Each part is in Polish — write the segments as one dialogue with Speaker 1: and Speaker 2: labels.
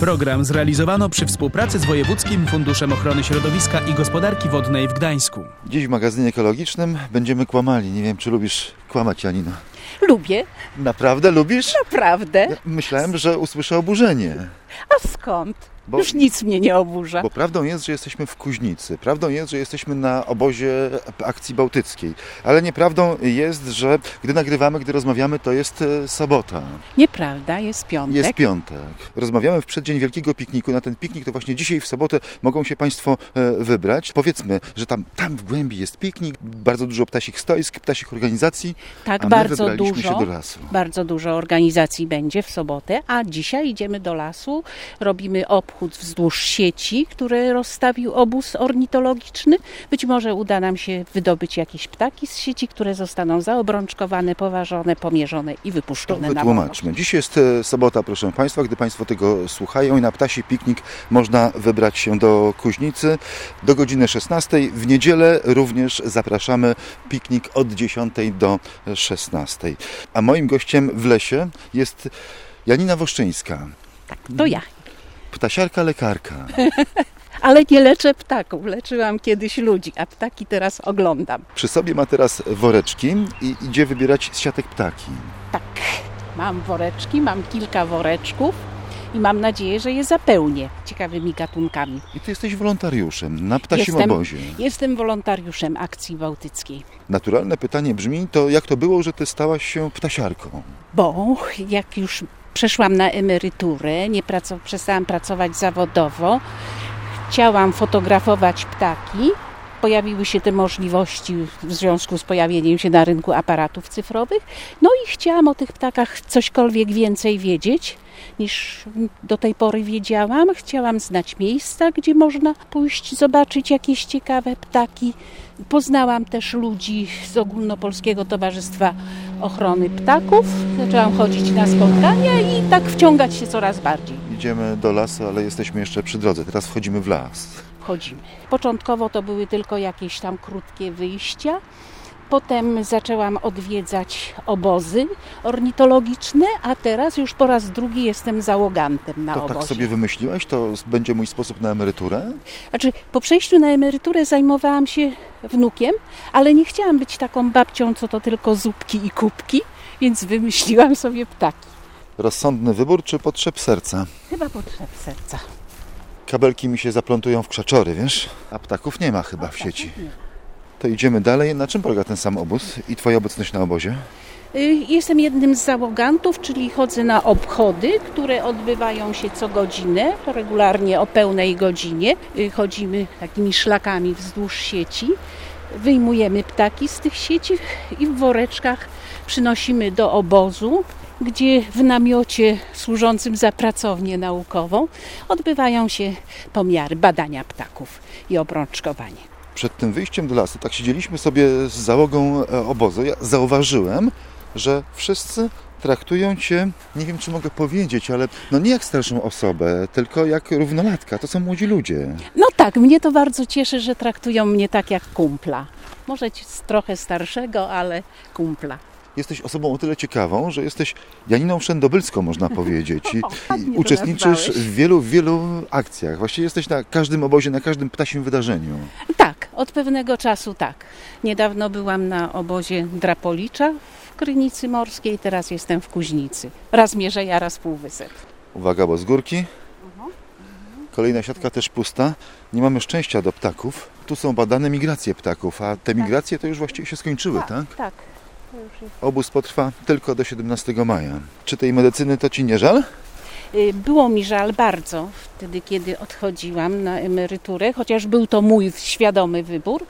Speaker 1: Program zrealizowano przy współpracy z Wojewódzkim Funduszem Ochrony Środowiska i Gospodarki Wodnej w Gdańsku.
Speaker 2: Dziś w magazynie ekologicznym będziemy kłamali. Nie wiem, czy lubisz kłamać, Janino?
Speaker 3: Lubię.
Speaker 2: Naprawdę lubisz?
Speaker 3: Naprawdę.
Speaker 2: Ja myślałem, że usłyszę oburzenie.
Speaker 3: A skąd? Już nic mnie nie oburza.
Speaker 2: Bo prawdą jest, że jesteśmy w Kuźnicy. Prawdą jest, że jesteśmy na obozie akcji bałtyckiej. Ale nieprawdą jest, że gdy nagrywamy, gdy rozmawiamy, to jest sobota.
Speaker 3: Nieprawda, jest piątek.
Speaker 2: Jest piątek. Rozmawiamy w przeddzień Wielkiego Pikniku. Na ten piknik to właśnie dzisiaj w sobotę mogą się Państwo wybrać. Powiedzmy, że tam w głębi jest piknik, bardzo dużo ptasich stoisk, ptasich organizacji.
Speaker 3: Tak,
Speaker 2: a my
Speaker 3: bardzo
Speaker 2: wybraliśmy
Speaker 3: dużo.
Speaker 2: się do lasu.
Speaker 3: Bardzo dużo organizacji będzie w sobotę, a dzisiaj idziemy do lasu, robimy obchód wzdłuż sieci, które rozstawił obóz ornitologiczny. Być może uda nam się wydobyć jakieś ptaki z sieci, które zostaną zaobrączkowane, poważone, pomierzone i wypuszczone na
Speaker 2: Wytłumaczmy. Dziś jest sobota, proszę Państwa, gdy Państwo tego słuchają i na ptasi piknik można wybrać się do Kuźnicy do godziny 16. W niedzielę również zapraszamy piknik od 10 do 16. A moim gościem w lesie jest Janina Woszczyńska.
Speaker 3: Tak, to ja.
Speaker 2: Ptasiarka, lekarka.
Speaker 3: Ale nie leczę ptaków. Leczyłam kiedyś ludzi, a ptaki teraz oglądam.
Speaker 2: Przy sobie ma teraz woreczki i idzie wybierać z siatek ptaki.
Speaker 3: Tak, mam woreczki, mam kilka woreczków i mam nadzieję, że je zapełnię ciekawymi gatunkami.
Speaker 2: I ty jesteś wolontariuszem na ptasim obozie.
Speaker 3: Jestem wolontariuszem akcji bałtyckiej.
Speaker 2: Naturalne pytanie brzmi, to jak to było, że ty stałaś się ptasiarką?
Speaker 3: Bo jak już przeszłam na emeryturę, przestałam pracować zawodowo, chciałam fotografować ptaki. Pojawiły się te możliwości w związku z pojawieniem się na rynku aparatów cyfrowych. No i chciałam o tych ptakach cośkolwiek więcej wiedzieć, niż do tej pory wiedziałam. Chciałam znać miejsca, gdzie można pójść, zobaczyć jakieś ciekawe ptaki. Poznałam też ludzi z Ogólnopolskiego Towarzystwa Ochrony Ptaków. Zaczęłam chodzić na spotkania i tak wciągać się coraz bardziej.
Speaker 2: Idziemy do lasu, ale jesteśmy jeszcze przy drodze. Teraz wchodzimy w las.
Speaker 3: Wchodzimy. Początkowo to były tylko jakieś tam krótkie wyjścia. Potem zaczęłam odwiedzać obozy ornitologiczne, a teraz już po raz drugi jestem załogantem na obozie.
Speaker 2: To tak sobie wymyśliłaś? To będzie mój sposób na emeryturę?
Speaker 3: Znaczy, po przejściu na emeryturę zajmowałam się wnukiem, ale nie chciałam być taką babcią, co to tylko zupki i kubki, więc wymyśliłam sobie ptaki.
Speaker 2: Rozsądny wybór czy potrzeb serca?
Speaker 3: Chyba potrzeb serca.
Speaker 2: Kabelki mi się zaplątują w krzaczory, wiesz? A ptaków nie ma chyba w sieci. To idziemy dalej. Na czym polega ten sam obóz i Twoja obecność na obozie?
Speaker 3: Jestem jednym z załogantów, czyli chodzę na obchody, które odbywają się co godzinę, regularnie o pełnej godzinie. Chodzimy takimi szlakami wzdłuż sieci, wyjmujemy ptaki z tych sieci i w woreczkach przynosimy do obozu, gdzie w namiocie służącym za pracownię naukową odbywają się pomiary, badania ptaków i obrączkowanie.
Speaker 2: Przed tym wyjściem do lasu, tak siedzieliśmy sobie z załogą obozu, ja zauważyłem, że wszyscy traktują Cię, nie wiem czy mogę powiedzieć, ale no nie jak starszą osobę, tylko jak równolatka. To są młodzi ludzie.
Speaker 3: No tak, mnie to bardzo cieszy, że traktują mnie tak jak kumpla. Może trochę starszego, ale kumpla.
Speaker 2: Jesteś osobą o tyle ciekawą, że jesteś Janiną Wszędobylską, można powiedzieć. I uczestniczysz w wielu akcjach. Właściwie jesteś na każdym obozie, na każdym ptasim wydarzeniu.
Speaker 3: Tak, od pewnego czasu tak. Niedawno byłam na obozie Drapolicza w Krynicy Morskiej, teraz jestem w Kuźnicy. Raz Mierzeja, raz Półwysep.
Speaker 2: Uwaga, bo z górki. Kolejna siatka też pusta. Nie mamy szczęścia do ptaków. Tu są badane migracje ptaków, a te migracje to już właściwie się skończyły, tak?
Speaker 3: Tak.
Speaker 2: Obóz potrwa tylko do 17 maja. Czy tej medycyny to Ci nie żal?
Speaker 3: Było mi żal bardzo wtedy, kiedy odchodziłam na emeryturę, chociaż był to mój świadomy wybór,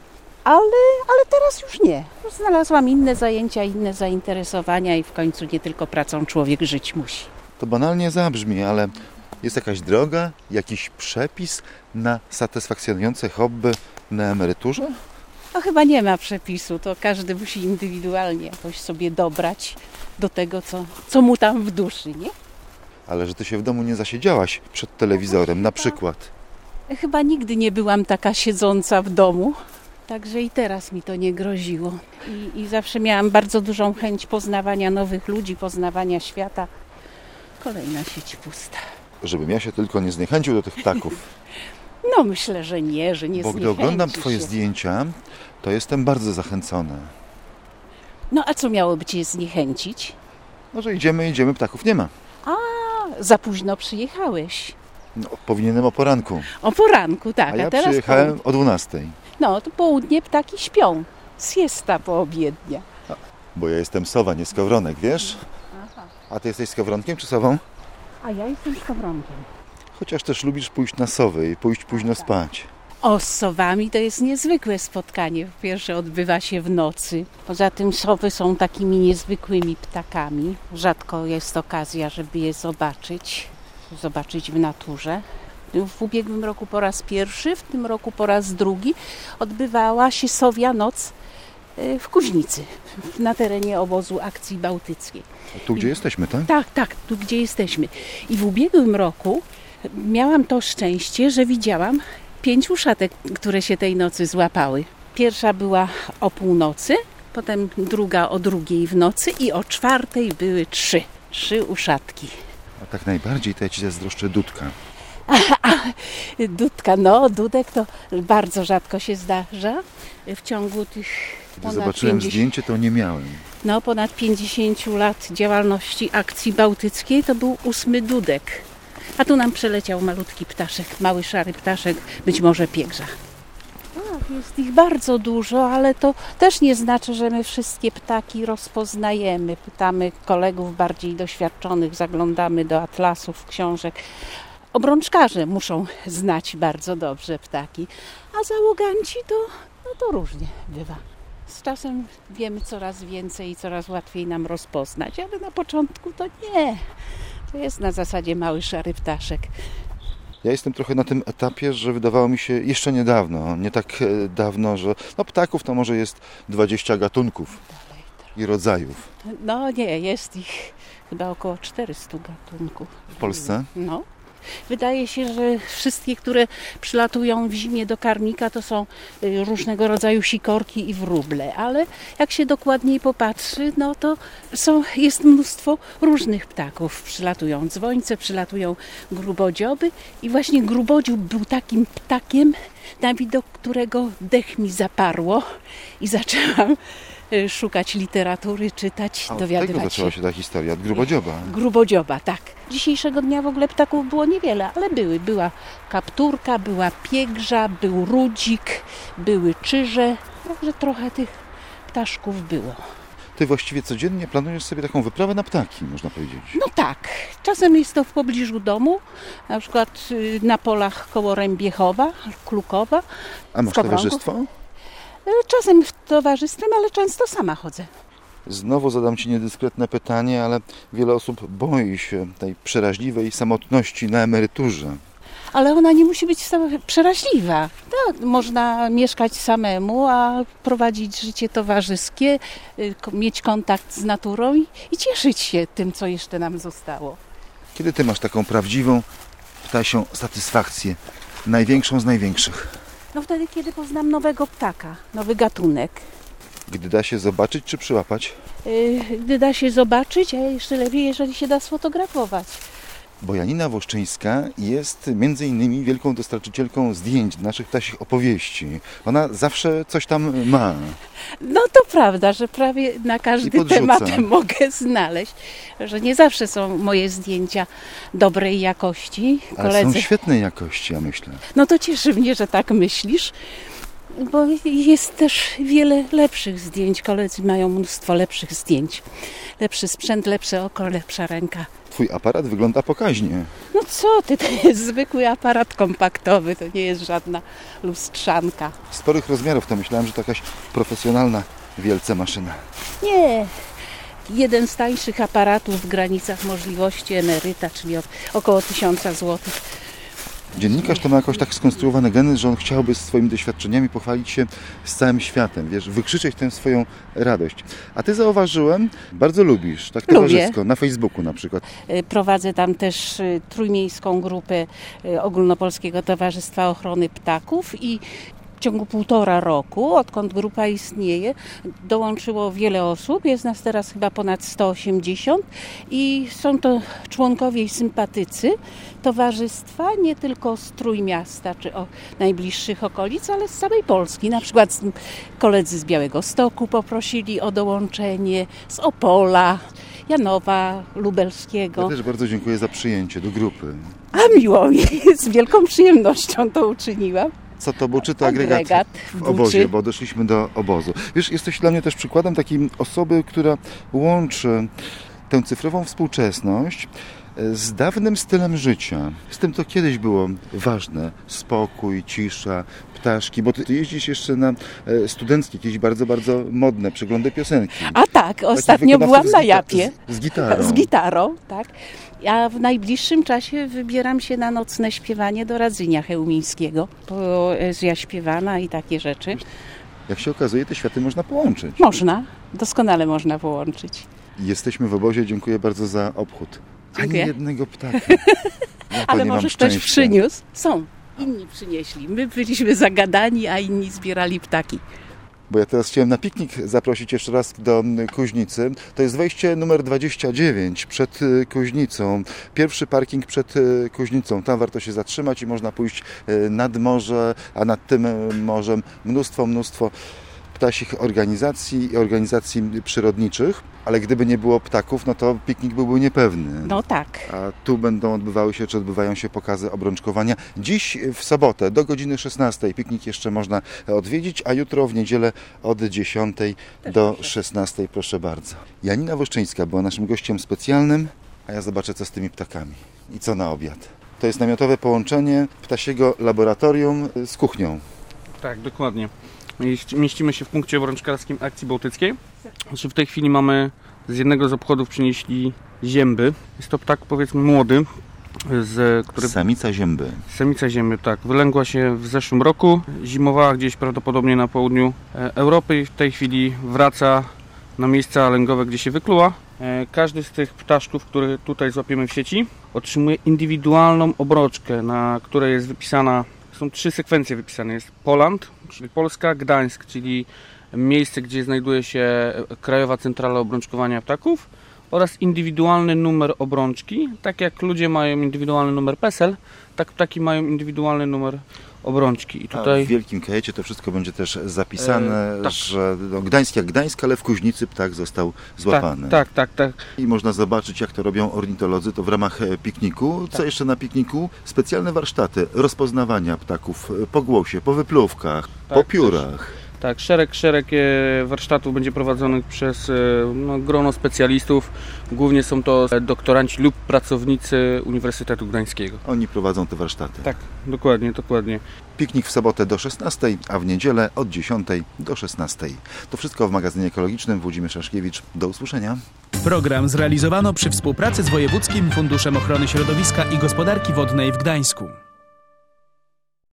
Speaker 3: ale teraz już nie. Znalazłam inne zajęcia, inne zainteresowania i w końcu nie tylko pracą człowiek żyć musi.
Speaker 2: To banalnie zabrzmi, ale jest jakaś droga, jakiś przepis na satysfakcjonujące hobby na emeryturze?
Speaker 3: No chyba nie ma przepisu, to każdy musi indywidualnie jakoś sobie dobrać do tego, co mu tam w duszy, nie?
Speaker 2: Ale że Ty się w domu nie zasiedziałaś przed telewizorem, na przykład.
Speaker 3: Chyba nigdy nie byłam taka siedząca w domu, także i teraz mi to nie groziło. I zawsze miałam bardzo dużą chęć poznawania nowych ludzi, poznawania świata. Kolejna sieć pusta.
Speaker 2: Żebym ja się tylko nie zniechęcił do tych ptaków.
Speaker 3: No myślę, że nie
Speaker 2: Bo gdy oglądam
Speaker 3: zniechęci
Speaker 2: Twoje
Speaker 3: się.
Speaker 2: zdjęcia, to jestem bardzo zachęcony.
Speaker 3: No a co miałoby Cię zniechęcić?
Speaker 2: No, że idziemy, ptaków nie ma.
Speaker 3: Za późno przyjechałeś.
Speaker 2: No, powinienem o poranku.
Speaker 3: O poranku, tak.
Speaker 2: A ja
Speaker 3: teraz
Speaker 2: przyjechałem o 12:00,
Speaker 3: No, to południe ptaki śpią. Siesta poobiednia.
Speaker 2: bo ja jestem sowa, nie skowronek, wiesz? A ty jesteś skowronkiem czy sową?
Speaker 3: A ja jestem skowronkiem.
Speaker 2: Chociaż też lubisz pójść na sowy i pójść późno spać.
Speaker 3: O, z sowami to jest niezwykłe spotkanie. Po pierwsze odbywa się w nocy. Poza tym sowy są takimi niezwykłymi ptakami. Rzadko jest okazja, żeby je zobaczyć w naturze. W ubiegłym roku po raz pierwszy, w tym roku po raz drugi odbywała się Sowia Noc w Kuźnicy, na terenie obozu akcji bałtyckiej.
Speaker 2: Tu, gdzie jesteśmy, tak?
Speaker 3: Tak, tu gdzie jesteśmy. I w ubiegłym roku miałam to szczęście, że widziałam 5 uszatek, które się tej nocy złapały. Pierwsza była o północy, potem druga o 2:00 w nocy i o 4:00 były 3. 3 uszatki.
Speaker 2: A tak najbardziej to ja ci zazdroszczę dudka.
Speaker 3: Dudka, dudek to bardzo rzadko się zdarza. W ciągu tych
Speaker 2: Gdy zobaczyłem zdjęcie, to nie miałem.
Speaker 3: ponad 50 lat działalności akcji bałtyckiej to był 8. dudek. A tu nam przeleciał malutki ptaszek, mały szary ptaszek, być może piegrza. Jest ich bardzo dużo, ale to też nie znaczy, że my wszystkie ptaki rozpoznajemy. Pytamy kolegów bardziej doświadczonych, zaglądamy do atlasów, książek. Obrączkarze muszą znać bardzo dobrze ptaki, a załoganci to różnie bywa. Z czasem wiemy coraz więcej i coraz łatwiej nam rozpoznać, ale na początku to nie. To jest na zasadzie mały szary ptaszek.
Speaker 2: Ja jestem trochę na tym etapie, że wydawało mi się jeszcze niedawno, nie tak dawno, że ptaków to może jest 20 gatunków i rodzajów.
Speaker 3: No nie, jest ich chyba około 400 gatunków.
Speaker 2: W Polsce?
Speaker 3: No. Wydaje się, że wszystkie, które przylatują w zimie do karmnika, to są różnego rodzaju sikorki i wróble, ale jak się dokładniej popatrzy, no to jest mnóstwo różnych ptaków. Przylatują dzwońce, przylatują grubodzioby i właśnie grubodziób był takim ptakiem, na widok którego dech mi zaparło i zaczęłam szukać literatury, czytać, dowiadywać
Speaker 2: się. Od tego zaczęła się ta historia, od grubodzioba.
Speaker 3: Grubodzioba, tak. Dzisiejszego dnia w ogóle ptaków było niewiele, ale były. Była kapturka, była piegrza, był rudzik, były czyże. Także trochę tych ptaszków było.
Speaker 2: Ty właściwie codziennie planujesz sobie taką wyprawę na ptaki, można powiedzieć.
Speaker 3: No tak. Czasem jest to w pobliżu domu, na przykład na polach koło Rębiechowa, Klukowa.
Speaker 2: A masz towarzystwo?
Speaker 3: Czasem towarzystwem, ale często sama chodzę.
Speaker 2: Znowu zadam Ci niedyskretne pytanie, ale wiele osób boi się tej przeraźliwej samotności na emeryturze.
Speaker 3: Ale ona nie musi być przeraźliwa. Tak, można mieszkać samemu, a prowadzić życie towarzyskie, mieć kontakt z naturą i cieszyć się tym, co jeszcze nam zostało.
Speaker 2: Kiedy Ty masz taką prawdziwą ptasią satysfakcję, największą z największych?
Speaker 3: No wtedy, kiedy poznam nowego ptaka, nowy gatunek.
Speaker 2: Gdy da się zobaczyć czy przyłapać?
Speaker 3: Gdy da się zobaczyć, a jeszcze lepiej, jeżeli się da sfotografować.
Speaker 2: Bo Janina Włoszczyńska jest między innymi wielką dostarczycielką zdjęć naszych ptasich opowieści. Ona zawsze coś tam ma.
Speaker 3: No to prawda, że prawie na każdy temat mogę znaleźć, że nie zawsze są moje zdjęcia dobrej jakości.
Speaker 2: Ale są świetnej jakości, ja myślę.
Speaker 3: No to cieszy mnie, że tak myślisz, bo jest też wiele lepszych zdjęć. Koledzy mają mnóstwo lepszych zdjęć. Lepszy sprzęt, lepsze oko, lepsza ręka.
Speaker 2: Twój aparat wygląda pokaźnie.
Speaker 3: No co ty, to jest zwykły aparat kompaktowy, to nie jest żadna lustrzanka.
Speaker 2: Sporych rozmiarów, to myślałem, że to jakaś profesjonalna wielce maszyna.
Speaker 3: Nie, jeden z tańszych aparatów w granicach możliwości emeryta, czyli około 1000 zł.
Speaker 2: Dziennikarz to ma jakoś tak skonstruowane geny, że on chciałby swoimi doświadczeniami pochwalić się z całym światem, wiesz, wykrzyczeć tę swoją radość. A Ty zauważyłem, bardzo lubisz, tak towarzysko, na Facebooku na przykład.
Speaker 3: Prowadzę tam też trójmiejską grupę Ogólnopolskiego Towarzystwa Ochrony Ptaków i ciągu 1,5 roku, odkąd grupa istnieje, dołączyło wiele osób. Jest nas teraz chyba ponad 180 i są to członkowie i sympatycy towarzystwa, nie tylko z Trójmiasta czy najbliższych okolic, ale z całej Polski. Na przykład koledzy z Białegostoku poprosili o dołączenie, z Opola, Janowa Lubelskiego.
Speaker 2: Ja też bardzo dziękuję za przyjęcie do grupy.
Speaker 3: A miło mi, z wielką przyjemnością to uczyniłam.
Speaker 2: Co to był? Czy to agregat w obozie, bo doszliśmy do obozu. Wiesz, jesteś dla mnie też przykładem takiej osoby, która łączy tę cyfrową współczesność z dawnym stylem życia. Z tym, co kiedyś było ważne. Spokój, cisza, ptaszki, bo ty jeździsz jeszcze na studenckie, jakieś bardzo, bardzo modne przeglądy piosenki.
Speaker 3: A tak, ostatnio byłam na Japie.
Speaker 2: Z gitarą.
Speaker 3: Z gitarą, tak. Ja w najbliższym czasie wybieram się na nocne śpiewanie do Radzynia Chełmińskiego. Poezja śpiewana i takie rzeczy.
Speaker 2: Jak się okazuje, te światy można połączyć.
Speaker 3: Można, doskonale można połączyć.
Speaker 2: Jesteśmy w obozie, dziękuję bardzo za obchód.
Speaker 3: Dziękuję.
Speaker 2: Ani jednego ptaka. Ja
Speaker 3: Ale
Speaker 2: nie mam
Speaker 3: może ktoś
Speaker 2: szczęścia.
Speaker 3: przyniósł? Są. Inni przynieśli. My byliśmy zagadani, a inni zbierali ptaki.
Speaker 2: Bo ja teraz chciałem na piknik zaprosić jeszcze raz do Kuźnicy. To jest wejście numer 29 przed Kuźnicą. Pierwszy parking przed Kuźnicą. Tam warto się zatrzymać i można pójść nad morze, a nad tym morzem mnóstwo ptasich organizacji i organizacji przyrodniczych. Ale gdyby nie było ptaków, no to piknik byłby niepewny.
Speaker 3: No tak.
Speaker 2: A tu będą odbywają się pokazy obrączkowania. Dziś w sobotę do godziny 16 piknik jeszcze można odwiedzić, a jutro w niedzielę od 10 do 16. Proszę bardzo. Janina Woszczyńska była naszym gościem specjalnym, a ja zobaczę, co z tymi ptakami i co na obiad. To jest namiotowe połączenie ptasiego laboratorium z kuchnią.
Speaker 4: Tak, dokładnie. Mieścimy się w punkcie obrączkarskim Akcji Bałtyckiej. Znaczy w tej chwili mamy z jednego z obchodów przynieśli zięby. Jest to ptak, powiedzmy, młody.
Speaker 2: Samica zięby.
Speaker 4: Samica zięby, tak. Wylęgła się w zeszłym roku. Zimowała gdzieś prawdopodobnie na południu Europy i w tej chwili wraca na miejsca lęgowe, gdzie się wykluła. Każdy z tych ptaszków, który tutaj złapiemy w sieci, otrzymuje indywidualną obrączkę, na której jest wypisana. Są 3 sekwencje wypisane. Jest Poland, czyli Polska, Gdańsk, czyli miejsce, gdzie znajduje się Krajowa Centrala Obrączkowania Ptaków, oraz indywidualny numer obrączki. Tak jak ludzie mają indywidualny numer PESEL, tak ptaki mają indywidualny numer obrączki. I tutaj
Speaker 2: w wielkim kajecie to wszystko będzie też zapisane,
Speaker 4: tak.
Speaker 2: że Gdańsk jak Gdańsk, ale w Kuźnicy ptak został złapany.
Speaker 4: Tak.
Speaker 2: I można zobaczyć, jak to robią ornitolodzy, to w ramach pikniku. Co jeszcze na pikniku? Specjalne warsztaty rozpoznawania ptaków po głosie, po wypluwkach, po piórach.
Speaker 4: Tak, szereg warsztatów będzie prowadzonych przez grono specjalistów. Głównie są to doktoranci lub pracownicy Uniwersytetu Gdańskiego.
Speaker 2: Oni prowadzą te warsztaty.
Speaker 4: Tak, dokładnie.
Speaker 2: Piknik w sobotę do 16, a w niedzielę od 10 do 16. To wszystko w magazynie ekologicznym. Włodzimierz Szaszkiewicz. Do usłyszenia.
Speaker 1: Program zrealizowano przy współpracy z Wojewódzkim Funduszem Ochrony Środowiska i Gospodarki Wodnej w Gdańsku.